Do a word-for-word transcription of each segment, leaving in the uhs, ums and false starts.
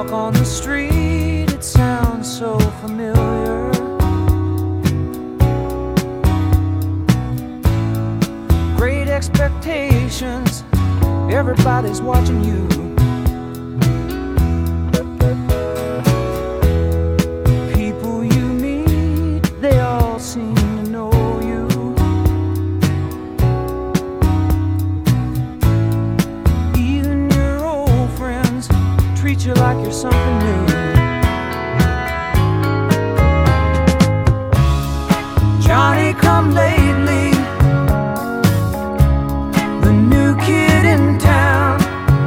walk on the street, it sounds so familiar. Great expectations, everybody's watching you. People you meet, they all seem to know you. Even your old friends treat you like you're something new. Johnny come lately, the new kid in town.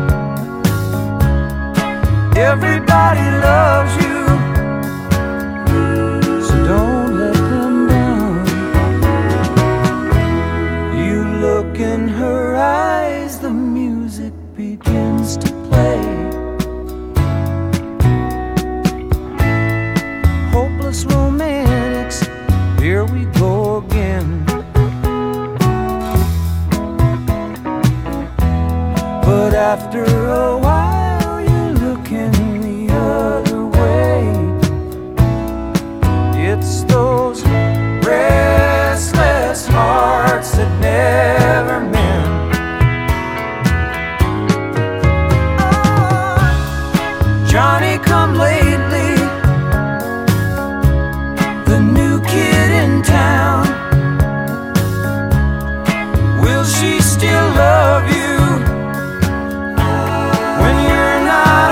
Everybody loves you, so don't let them down. You look in her eyes, the music begins to play. Hopeless romantics, here we go again. But after a while, you're looking the other way. It's those restless hearts that never mend. Oh, Johnny come lately, the new kid in town. Will she still love you when you're not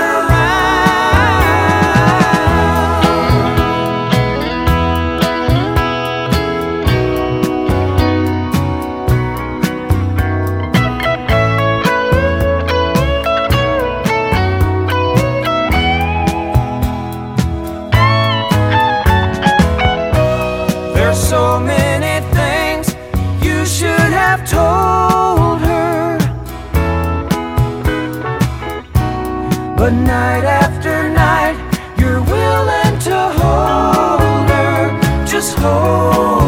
so many things you should have told her, but night after night you're willing to hold her, just hold her.